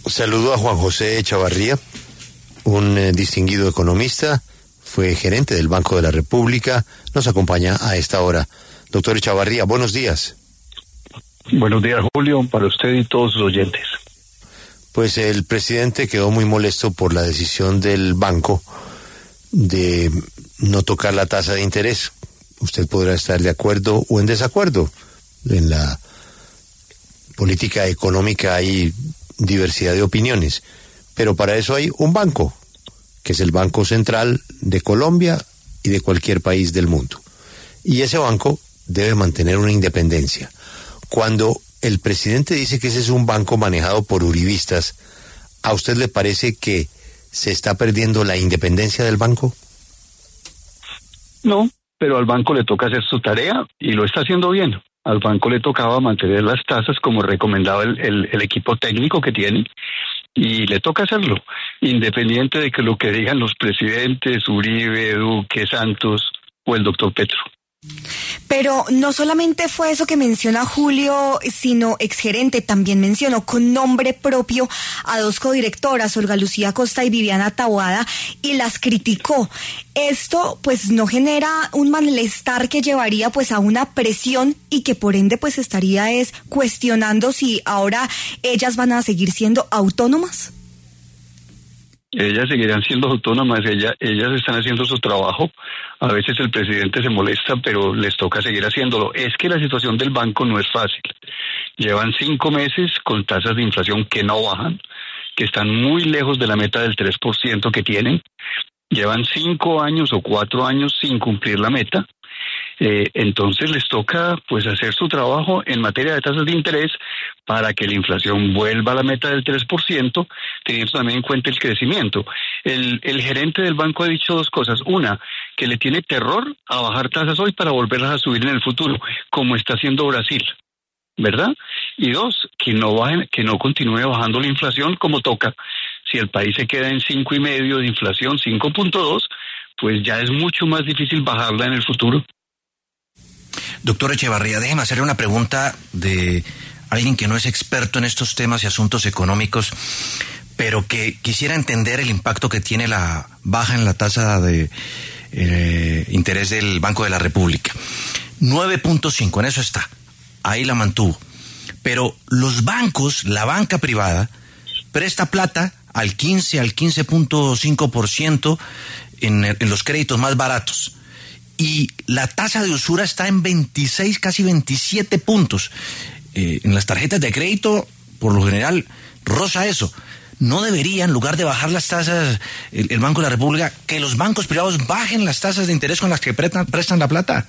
Saludo a Juan José Echavarría, un distinguido economista, fue gerente del Banco de la República, nos acompaña a esta hora. Doctor Echavarría, buenos días. Buenos días, Julio, para usted y todos sus oyentes. Pues el presidente quedó muy molesto por la decisión del banco de no tocar la tasa de interés. Usted podrá estar de acuerdo o en desacuerdo. En la política económica hay diversidad de opiniones, pero para eso hay un banco, que es el Banco Central de Colombia y de cualquier país del mundo. Y ese banco debe mantener una independencia. Cuando el presidente dice que ese es un banco manejado por uribistas, ¿a usted le parece que se está perdiendo la independencia del banco? No, pero al banco le toca hacer su tarea y lo está haciendo bien. Al banco le tocaba mantener las tasas como recomendaba el equipo técnico que tiene y le toca hacerlo, independiente de que lo que digan los presidentes Uribe, Duque, Santos o el doctor Petro. Pero no solamente fue eso que menciona Julio, sino exgerente también mencionó con nombre propio a dos codirectoras, Olga Lucía Costa y Viviana Taboada, y las criticó. Esto pues no genera un malestar que llevaría pues a una presión y que por ende pues estaría cuestionando si ahora ellas van a seguir siendo autónomas. Ellas seguirán siendo autónomas, ellas están haciendo su trabajo. A veces el presidente se molesta, pero les toca seguir haciéndolo. Es que la situación del banco no es fácil. Llevan 5 meses con tasas de inflación que no bajan, que están muy lejos de la meta del 3% que tienen. Llevan 5 años o 4 años sin cumplir la meta. Entonces les toca pues hacer su trabajo en materia de tasas de interés para que la inflación vuelva a la meta del 3%, teniendo también en cuenta el crecimiento. El gerente del banco ha dicho 2 cosas. Una, que le tiene terror a bajar tasas hoy para volverlas a subir en el futuro, como está haciendo Brasil, ¿verdad? Y 2, que no continúe bajando la inflación como toca. Si el país se queda en 5,5 de inflación, 5.2, pues ya es mucho más difícil bajarla en el futuro. Doctor Echavarría, déjeme hacerle una pregunta de alguien que no es experto en estos temas y asuntos económicos, pero que quisiera entender el impacto que tiene la baja en la tasa de interés del Banco de la República. 9.5, en eso está, ahí la mantuvo. Pero los bancos, la banca privada, presta plata al 15.5% en los créditos más baratos. Y la tasa de usura está en 26, casi 27 puntos. En las tarjetas de crédito, por lo general, roza eso. ¿No debería, en lugar de bajar las tasas, el Banco de la República, que los bancos privados bajen las tasas de interés con las que prestan la plata?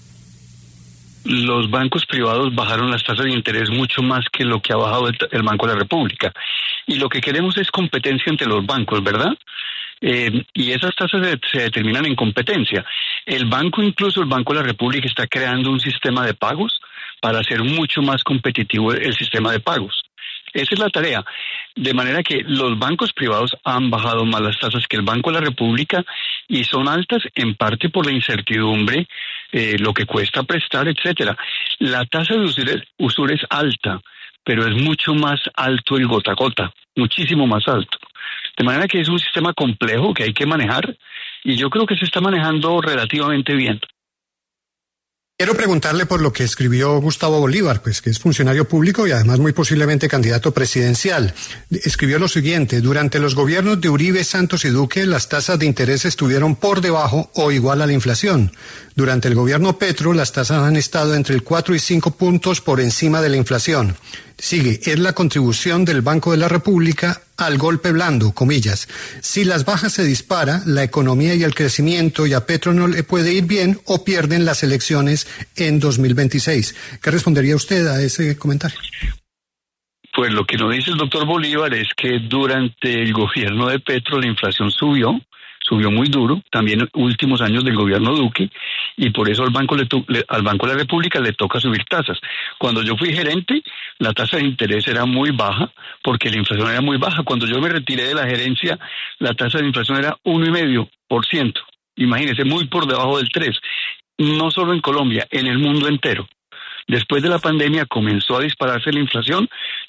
Los bancos privados bajaron las tasas de interés mucho más que lo que ha bajado el Banco de la República. Y lo que queremos es competencia entre los bancos, ¿verdad? Y esas tasas se determinan en competencia. Incluso el Banco de la República está creando un sistema de pagos para hacer mucho más competitivo el sistema de pagos. Esa es la tarea. De manera que los bancos privados han bajado más las tasas que el Banco de la República y son altas en parte por la incertidumbre, lo que cuesta prestar, etcétera. La tasa de usura es alta, pero es mucho más alto el gota a gota, muchísimo más alto. De manera que es un sistema complejo que hay que manejar y yo creo que se está manejando relativamente bien. Quiero preguntarle por lo que escribió Gustavo Bolívar, pues que es funcionario público y además muy posiblemente candidato presidencial. Escribió lo siguiente: durante los gobiernos de Uribe, Santos y Duque, las tasas de interés estuvieron por debajo o igual a la inflación. Durante el gobierno Petro, las tasas han estado entre el 4 y 5 puntos por encima de la inflación. Sigue, es la contribución del Banco de la República al golpe blando, comillas. Si las bajas se dispara, la economía y el crecimiento y a Petro no le puede ir bien o pierden las elecciones en 2026. ¿Qué respondería usted a ese comentario? Pues lo que nos dice el doctor Bolívar es que durante el gobierno de Petro la inflación subió muy duro, también últimos años del gobierno Duque, y por eso al Banco de la República le toca subir tasas. Cuando yo fui gerente, la tasa de interés era muy baja, porque la inflación era muy baja. Cuando yo me retiré de la gerencia, la tasa de inflación era 1,5%. Imagínense, muy por debajo del 3%. No solo en Colombia, en el mundo entero. Después de la pandemia comenzó a dispararse la inflación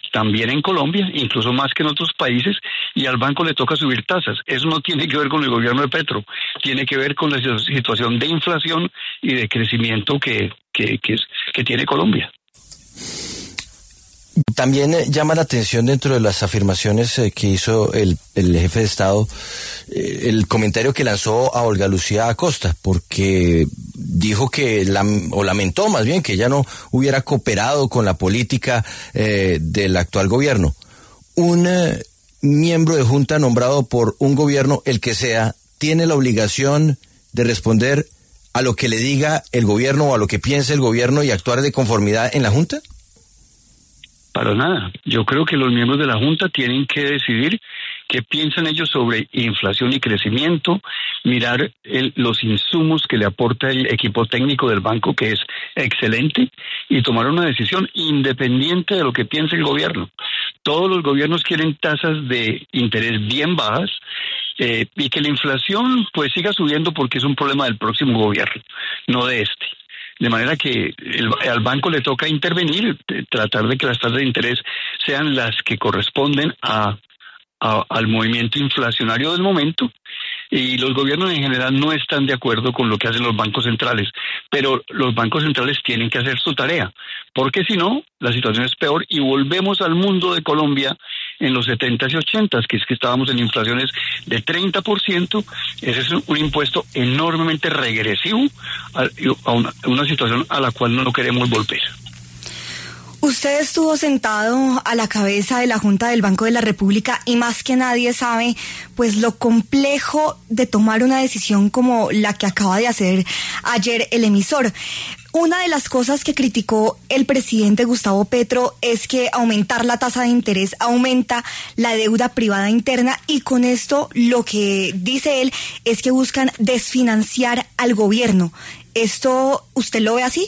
también en Colombia, incluso más que en otros países, y al banco le toca subir tasas. Eso no tiene que ver con el gobierno de Petro, tiene que ver con la situación de inflación y de crecimiento que tiene Colombia. También llama la atención dentro de las afirmaciones que hizo el jefe de Estado, el comentario que lanzó a Olga Lucía Acosta, porque dijo o lamentó más bien que ella no hubiera cooperado con la política del actual gobierno. Un miembro de junta nombrado por un gobierno, el que sea, tiene la obligación de responder a lo que le diga el gobierno o a lo que piense el gobierno y actuar de conformidad en la junta. Para nada. Yo creo que los miembros de la Junta tienen que decidir qué piensan ellos sobre inflación y crecimiento, mirar los insumos que le aporta el equipo técnico del banco, que es excelente, y tomar una decisión independiente de lo que piense el gobierno. Todos los gobiernos quieren tasas de interés bien bajas, y que la inflación pues siga subiendo porque es un problema del próximo gobierno, no de este. De manera que al banco le toca intervenir, tratar de que las tasas de interés sean las que corresponden al movimiento inflacionario del momento, y los gobiernos en general no están de acuerdo con lo que hacen los bancos centrales, pero los bancos centrales tienen que hacer su tarea, porque si no, la situación es peor y volvemos al mundo de Colombia en los 70s y 80s, que es que estábamos en inflaciones de 30%, ese es un impuesto enormemente regresivo a una situación a la cual no lo queremos volver. Usted estuvo sentado a la cabeza de la Junta del Banco de la República y más que nadie sabe pues lo complejo de tomar una decisión como la que acaba de hacer ayer el emisor. Una de las cosas que criticó el presidente Gustavo Petro es que aumentar la tasa de interés aumenta la deuda privada interna y con esto lo que dice él es que buscan desfinanciar al gobierno. ¿Esto usted lo ve así?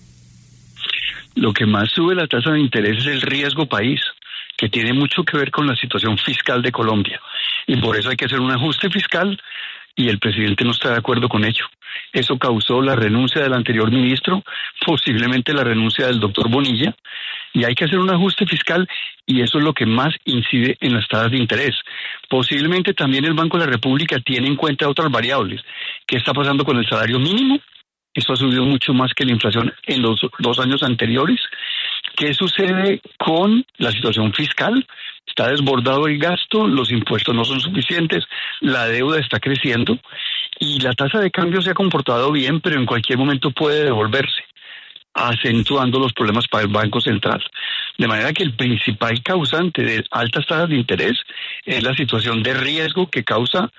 Lo que más sube la tasa de interés es el riesgo país, que tiene mucho que ver con la situación fiscal de Colombia. Y por eso hay que hacer un ajuste fiscal y el presidente no está de acuerdo con ello. Eso causó la renuncia del anterior ministro, posiblemente la renuncia del doctor Bonilla, y hay que hacer un ajuste fiscal y eso es lo que más incide en las tasas de interés. Posiblemente también el Banco de la República tiene en cuenta otras variables. ¿Qué está pasando con el salario mínimo? Eso ha subido mucho más que la inflación en los 2 años anteriores. ¿Qué sucede con la situación fiscal? Está desbordado el gasto, los impuestos no son suficientes, la deuda está creciendo y la tasa de cambio se ha comportado bien, pero en cualquier momento puede devolverse, acentuando los problemas para el Banco Central. De manera que el principal causante de altas tasas de interés es la situación de riesgo que causa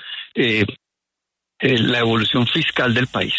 la evolución fiscal del país.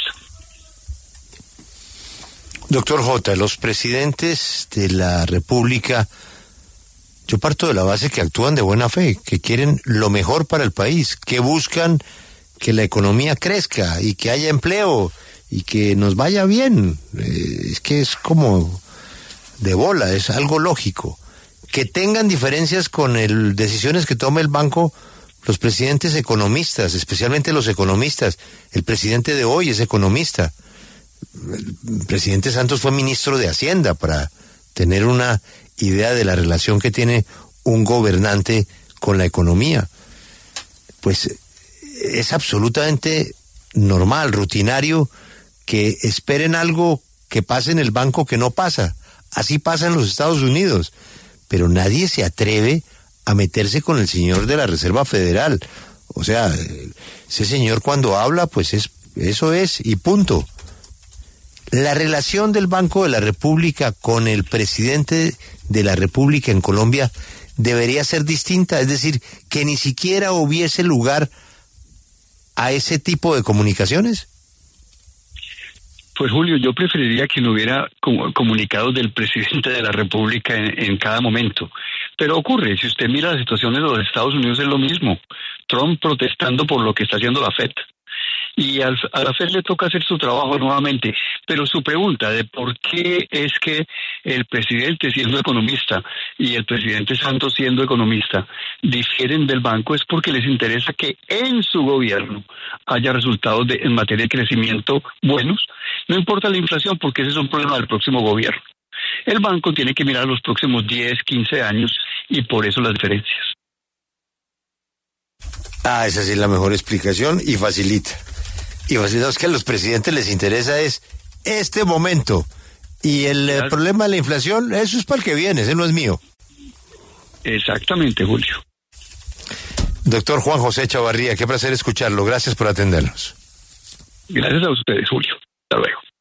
Doctor J., los presidentes de la República, yo parto de la base que actúan de buena fe, que quieren lo mejor para el país, que buscan que la economía crezca y que haya empleo y que nos vaya bien. Es que es como de bola, es algo lógico. Que tengan diferencias con decisiones que tome el banco, los presidentes economistas, especialmente los economistas. El presidente de hoy es economista. El presidente Santos fue ministro de Hacienda para tener una idea de la relación que tiene un gobernante con la economía. Pues es absolutamente normal, rutinario, que esperen algo que pase en el banco que no pasa. Así pasa en los Estados Unidos. Pero nadie se atreve a meterse con el señor de la Reserva Federal. O sea, ese señor cuando habla, pues eso es, y punto. La relación del Banco de la República con el presidente de la República en Colombia debería ser distinta, es decir, que ni siquiera hubiese lugar a ese tipo de comunicaciones. Pues Julio, yo preferiría que no hubiera comunicados del presidente de la República en cada momento. Pero ocurre, si usted mira la situación de los Estados Unidos es lo mismo. Trump protestando por lo que está haciendo la FED. Y a la FED le toca hacer su trabajo nuevamente. Pero su pregunta de por qué es que el presidente siendo economista y el presidente Santos siendo economista difieren del banco es porque les interesa que en su gobierno haya resultados en materia de crecimiento buenos. No importa la inflación porque ese es un problema del próximo gobierno. El banco tiene que mirar los próximos 10, 15 años y por eso las diferencias. Ah, esa sí es la mejor explicación y facilita. Y facilita, es que a los presidentes les interesa es este momento. Y el problema de la inflación, eso es para el que viene, ese no es mío. Exactamente, Julio. Doctor Juan José Echavarría, qué placer escucharlo. Gracias por atendernos. Gracias a ustedes, Julio. Hasta luego.